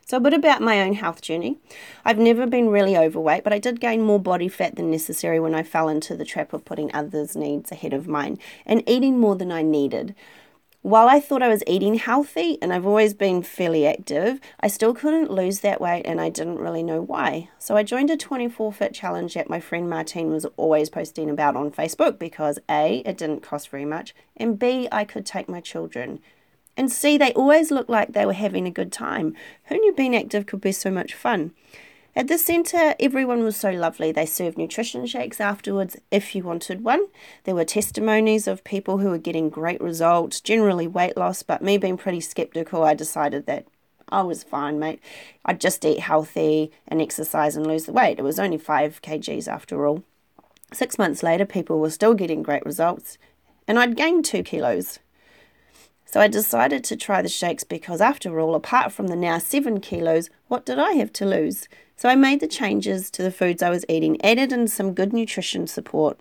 So a bit about my own health journey. I've never been really overweight, but I did gain more body fat than necessary when I fell into the trap of putting others' needs ahead of mine and eating more than I needed. While I thought I was eating healthy and I've always been fairly active, I still couldn't lose that weight and I didn't really know why. So I joined a 24 Fit challenge that my friend Martine was always posting about on Facebook because A, it didn't cost very much, and B, I could take my children. And C, they always looked like they were having a good time. Who knew being active could be so much fun? At the centre, everyone was so lovely. They served nutrition shakes afterwards if you wanted one. There were testimonies of people who were getting great results, generally weight loss, but me being pretty sceptical, I decided that I was fine, mate. I'd just eat healthy and exercise and lose the weight. It was only 5 kgs after all. 6 months later, people were still getting great results, and I'd gained 2 kilos. So I decided to try the shakes because after all, apart from the now 7 kilos, what did I have to lose? So I made the changes to the foods I was eating, added in some good nutrition support,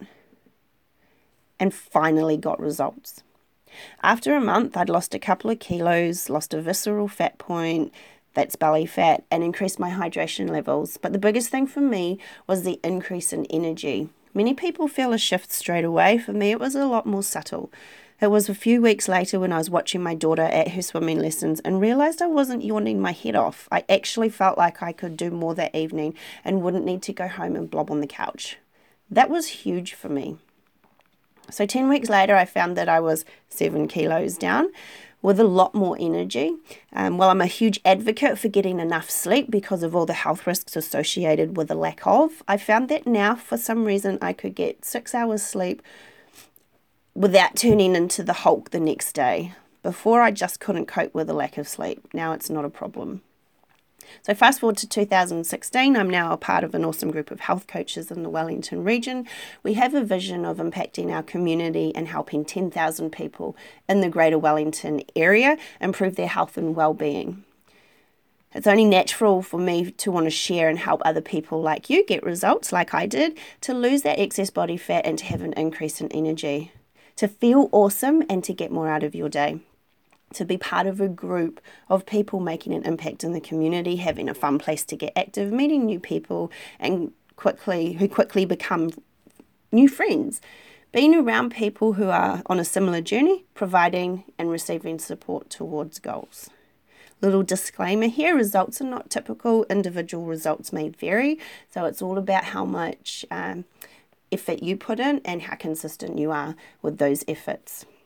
and finally got results. After a month, I'd lost a couple of kilos, lost a visceral fat point, that's belly fat, and increased my hydration levels. But the biggest thing for me was the increase in energy. Many people feel a shift straight away. For me, it was a lot more subtle. It was a few weeks later when I was watching my daughter at her swimming lessons and realised I wasn't yawning my head off. I actually felt like I could do more that evening and wouldn't need to go home and blob on the couch. That was huge for me. So 10 weeks later, I found that I was 7 kilos down with a lot more energy. While I'm a huge advocate for getting enough sleep because of all the health risks associated with the lack of, I found that now for some reason I could get 6 hours sleep without turning into the Hulk the next day. Before, I just couldn't cope with the lack of sleep. Now it's not a problem. So fast forward to 2016, I'm now a part of an awesome group of health coaches in the Wellington region. We have a vision of impacting our community and helping 10,000 people in the Greater Wellington area improve their health and well-being. It's only natural for me to want to share and help other people like you get results like I did, to lose that excess body fat and to have an increase in energy, to feel awesome and to get more out of your day, to be part of a group of people making an impact in the community, having a fun place to get active, meeting new people and who quickly become new friends, being around people who are on a similar journey, providing and receiving support towards goals. Little disclaimer here, results are not typical. Individual results may vary, so it's all about how much effort you put in and how consistent you are with those efforts.